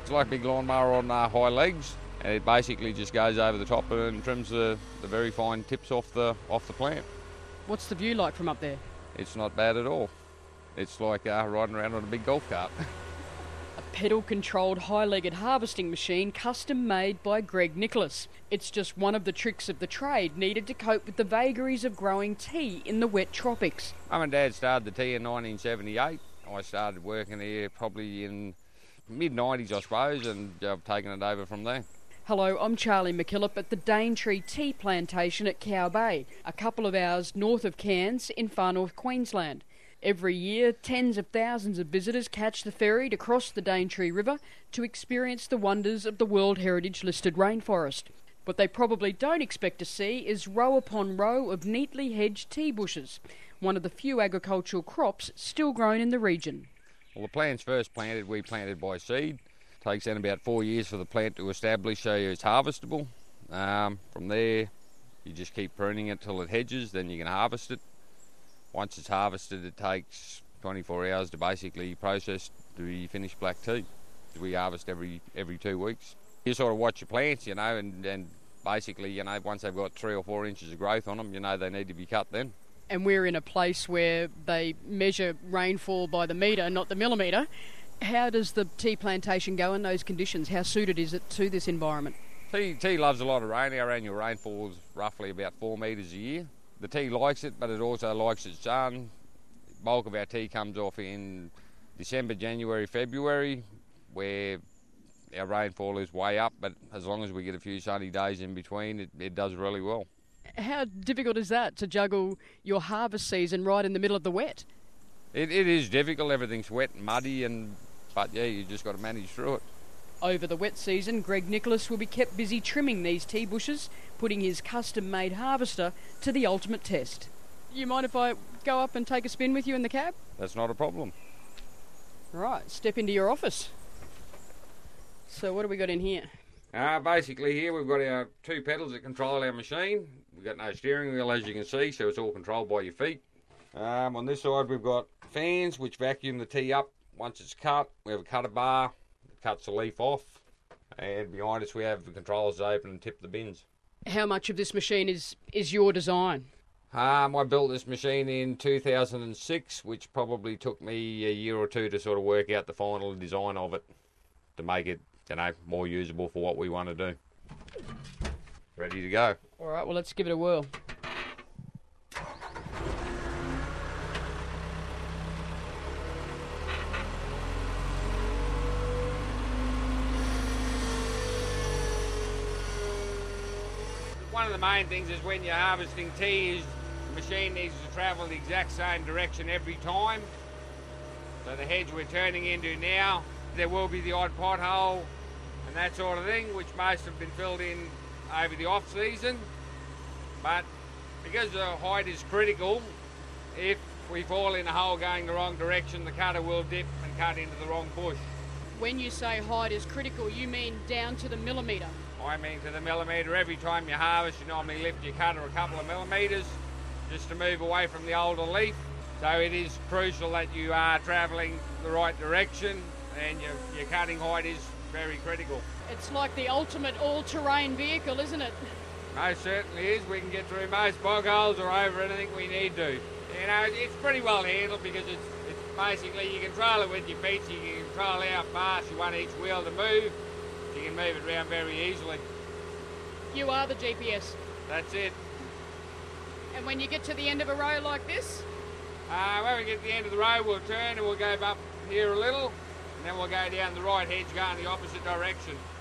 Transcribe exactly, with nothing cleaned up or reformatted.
It's like a big lawnmower on uh, high legs, and it basically just goes over the top and trims the, the very fine tips off the off the plant. What's the view like from up there? It's not bad at all. It's like uh, riding around on a big golf cart. A pedal-controlled high-legged harvesting machine custom-made by Greg Nicholas. It's just one of the tricks of the trade needed to cope with the vagaries of growing tea in the wet tropics. Mum and Dad started the tea in nineteen seventy-eight. I started working here probably in mid nineties, I suppose, and I've taken it over from there. Hello, I'm Charlie McKillop at the Daintree Tea Plantation at Cow Bay, a couple of hours north of Cairns in far north Queensland. Every year, tens of thousands of visitors catch the ferry to cross the Daintree River to experience the wonders of the World Heritage listed rainforest. What they probably don't expect to see is row upon row of neatly hedged tea bushes, one of the few agricultural crops still grown in the region. Well, the plant's first planted, we planted by seed. It takes then about four years for the plant to establish so it's harvestable. Um, from there, you just keep pruning it till it hedges, then you can harvest it. Once it's harvested, it takes twenty-four hours to basically process to be finished black tea. We harvest every every two weeks. You sort of watch your plants, you know, and, and basically, you know, once they've got three or four inches of growth on them, you know they need to be cut then. And we're in a place where they measure rainfall by the metre, not the millimetre. How does the tea plantation go in those conditions? How suited is it to this environment? Tea, tea loves a lot of rain. Our annual rainfall is roughly about four metres a year. The tea likes it, but it also likes its sun. The bulk of our tea comes off in December, January, February, where our rainfall is way up, but as long as we get a few sunny days in between, it, it does really well. How difficult is that to juggle your harvest season right in the middle of the wet? It, it is difficult. Everything's wet and muddy, and but yeah, you just got to manage through it. Over the wet season, Greg Nicholas will be kept busy trimming these tea bushes, putting his custom-made harvester to the ultimate test. You mind if I go up and take a spin with you in the cab? That's not a problem. Right, step into your office. So what do we got in here? Uh, basically here we've got our two pedals that control our machine. We've got no steering wheel, as you can see, so it's all controlled by your feet. Um, on this side we've got fans which vacuum the tea up once it's cut. We have a cutter bar that cuts the leaf off, and behind us we have the controllers that open and tip the bins. How much of this machine is, is your design? Um, I built this machine in two thousand six, which probably took me a year or two to sort of work out the final design of it to make it, you know, more usable for what we want to do. Ready to go. All right, well, let's give it a whirl. One of the main things is when you're harvesting tea is the machine needs to travel the exact same direction every time. So the hedge we're turning into now, there will be the odd pothole and that sort of thing, which most have been filled in over the off season. But because the height is critical, if we fall in a hole going the wrong direction, the cutter will dip and cut into the wrong bush. When you say height is critical, you mean down to the millimetre? I mean to the millimetre. Every time you harvest, you normally lift your cutter a couple of millimetres just to move away from the older leaf. So it is crucial that you are travelling the right direction, and your, your cutting height is very critical. It's like the ultimate all-terrain vehicle, isn't it? Most certainly is. We can get through most bog holes or over anything we need to. You know, it's pretty well handled because it's, it's basically you control it with your feet, so you can control how fast you want each wheel to move. You can move it around very easily. You are the G P S. That's it. And when you get to the end of a row like this? Uh, when we get to the end of the row, we'll turn and we'll go up here a little, and then we'll go down the right hedge, go in the opposite direction.